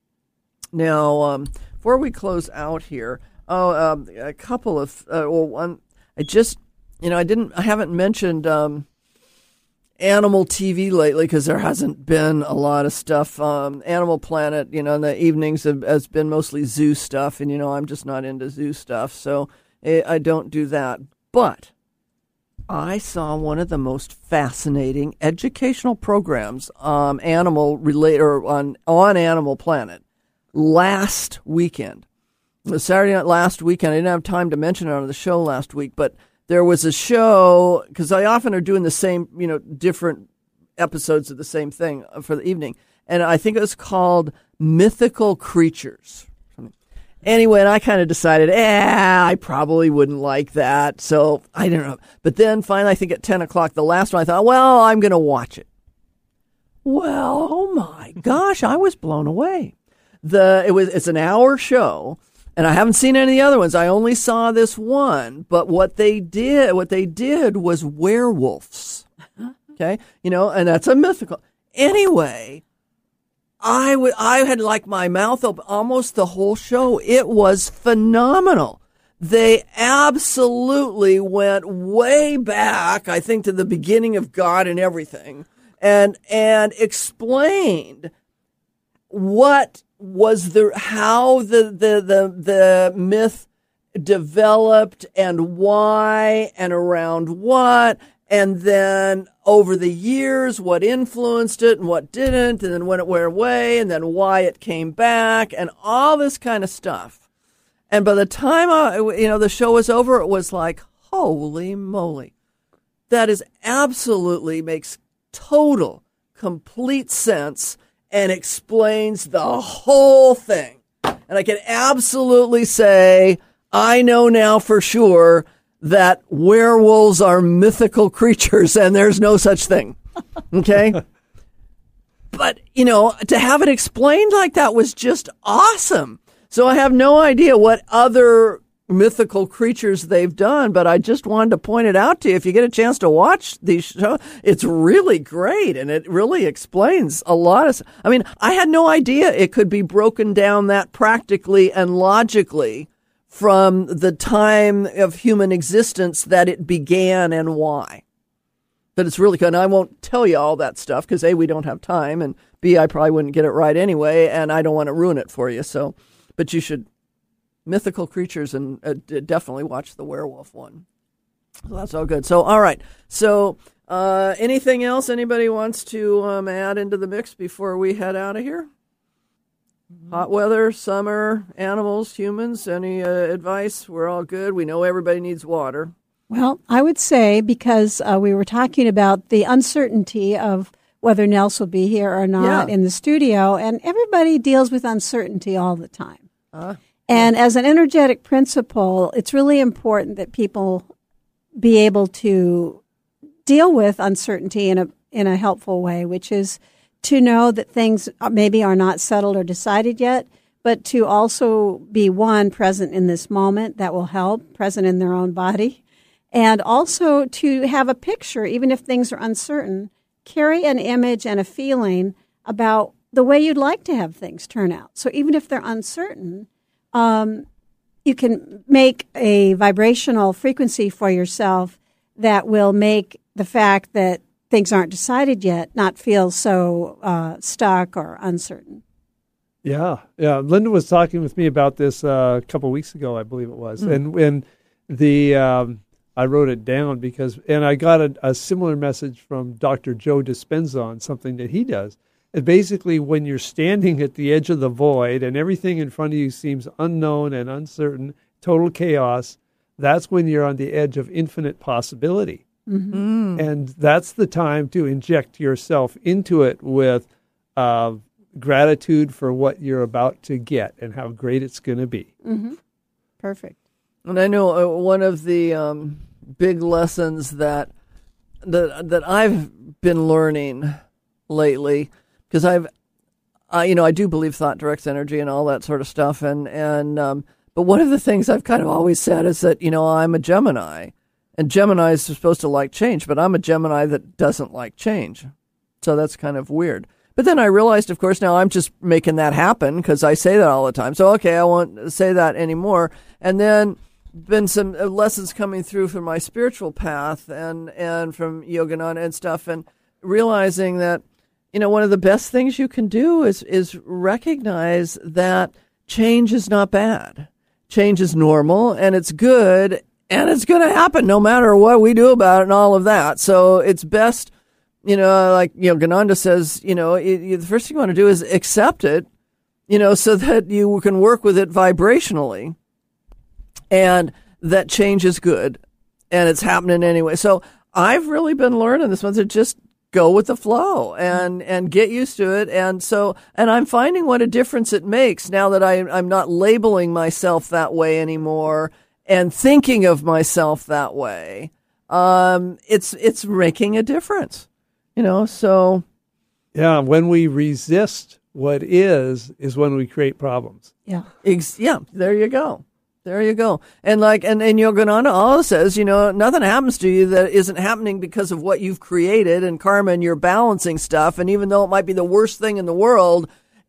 Now, um, before we close out here, oh, um, a couple of uh, well, one. I just, you know, I didn't, I haven't mentioned. Um, Animal T V lately because there hasn't been a lot of stuff. Um, Animal Planet, you know, in the evenings have, has been mostly zoo stuff, and you know I'm just not into zoo stuff, so I, I don't do that. But I saw one of the most fascinating educational programs, um, animal relate or on on Animal Planet last weekend. It was Saturday night last weekend. I didn't have time to mention it on the show last week, but there was a show, because I often are doing the same, you know, different episodes of the same thing for the evening. And I think it was called Mythical Creatures. Anyway, and I kind of decided, eh, I probably wouldn't like that. So I don't know. But then finally, I think at ten o'clock, the last one, I thought, well, I'm going to watch it. Well, oh my gosh, I was blown away. The it was It's an hour show. And I haven't seen any of the other ones. I only saw this one. But what they did, what they did was werewolves. Okay, you know, and that's a mythical. Anyway, I, w- I had like my mouth open almost the whole show. It was phenomenal. They absolutely went way back, I think, to the beginning of God and everything, and and explained what was the how the the the, the myth developed and why and around what, and then over the years what influenced it and what didn't, and then when it went away, and then why it came back, and all this kind of stuff. And by the time I, you know the show was over, it was like, holy moly, that is absolutely makes total, complete sense and explains the whole thing. And I can absolutely say, I know now for sure that werewolves are mythical creatures and there's no such thing. Okay? But, you know, to have it explained like that was just awesome. So I have no idea what other mythical creatures they've done, but I just wanted to point it out to you. If you get a chance to watch these shows, it's really great, and it really explains a lot of. I mean, I had no idea it could be broken down that practically and logically from the time of human existence that it began and why. But it's really good. And I won't tell you all that stuff because A, we don't have time, and B, I probably wouldn't get it right anyway, and I don't want to ruin it for you. So, but you should. Mythical creatures, and uh, definitely watch the werewolf one. So that's all good. So, all right. So, uh, anything else anybody wants to um, add into the mix before we head out of here? Hot weather, summer, animals, humans, any uh, advice? We're all good. We know everybody needs water. Well, I would say, because uh, we were talking about the uncertainty of whether Nels will be here or not Yeah. in the studio, and everybody deals with uncertainty all the time. Uh, And as an energetic principle, it's really important that people be able to deal with uncertainty in a in a helpful way, which is to know that things maybe are not settled or decided yet, but to also be, one, present in this moment. That will help, present in their own body. And also to have a picture, even if things are uncertain, carry an image and a feeling about the way you'd like to have things turn out. So even if they're uncertain, Um, you can make a vibrational frequency for yourself that will make the fact that things aren't decided yet not feel so uh, stuck or uncertain. Yeah, yeah. Linda was talking with me about this uh, a couple of weeks ago, I believe it was, Mm. and when the um, I wrote it down because, and I got a, a similar message from Doctor Joe Dispenza on something that he does. And basically, when you're standing at the edge of the void and everything in front of you seems unknown and uncertain, total chaos, that's when you're on the edge of infinite possibility. Mm-hmm. And that's the time to inject yourself into it with uh, gratitude for what you're about to get and how great it's going to be. Mm-hmm. Perfect. And I know uh, one of the um, big lessons that, that that I've been learning lately, because I've, uh, you know, I do believe thought directs energy and all that sort of stuff. And, and um, but one of the things I've kind of always said is that, you know, I'm a Gemini. And Gemini is supposed to like change, but I'm a Gemini that doesn't like change. So that's kind of weird. But then I realized, of course, now I'm just making that happen because I say that all the time. So, okay, I won't say that anymore. And then been some lessons coming through from my spiritual path and, and from Yogananda and stuff, and realizing that, you know, one of the best things you can do is is recognize that change is not bad. Change is normal, and it's good, and it's going to happen no matter what we do about it and all of that. So it's best, you know, like, you know, Gananda says, you know, it, you, the first thing you want to do is accept it, you know, so that you can work with it vibrationally, and that change is good, and it's happening anyway. So I've really been learning this one to just go with the flow and, and get used to it. And so, and I'm finding what a difference it makes now that I, I'm not labeling myself that way anymore and thinking of myself that way. Um, it's, it's making a difference, you know, so. Yeah. When we resist what is, is when we create problems. Yeah. Ex- yeah. There you go. There you go. And like, and, and Yogananda also says, you know, nothing happens to you that isn't happening because of what you've created and karma, and you're balancing stuff. And even though it might be the worst thing in the world,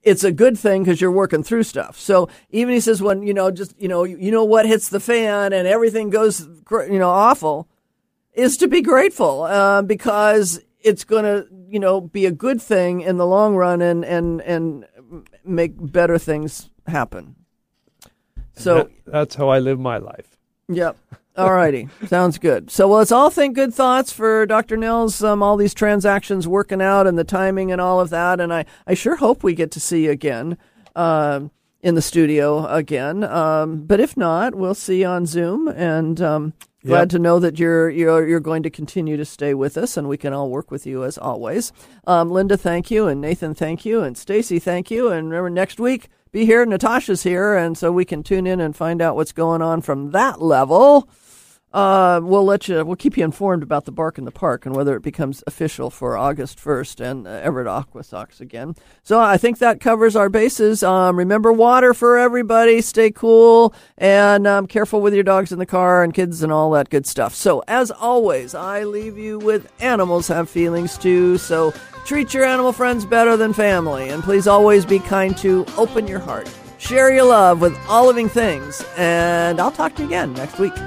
it's a good thing because you're working through stuff. So even he says when, you know, just, you know, you know what hits the fan and everything goes, you know, awful, is to be grateful uh, because it's going to, you know, be a good thing in the long run and, and, and make better things happen. So that, that's how I live my life. Yep. All righty. Sounds good. So well, let's all think good thoughts for Doctor Nils, um, all these transactions working out and the timing and all of that. And I, I sure hope we get to see you again uh, in the studio again. Um, but if not, we'll see you on Zoom. And um, glad yep. to know that you're, you're you're going to continue to stay with us, and we can all work with you as always. Um, Linda, thank you. And Nathan, thank you. And Stacy, thank you. And remember, next week, be here. Natasha's here, and so we can tune in and find out what's going on from that level. Uh, we'll let you. We'll keep you informed about the Bark in the Park and whether it becomes official for August first and uh, Everett Aqua Sox again. So I think that covers our bases. Um, remember, water for everybody. Stay cool and um, careful with your dogs in the car and kids and all that good stuff. So as always, I leave you with animals have feelings too. So treat your animal friends better than family, and please always be kind to. Open your heart. Share your love with all living things, and I'll talk to you again next week.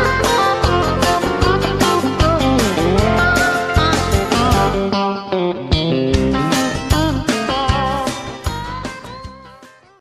Thank you.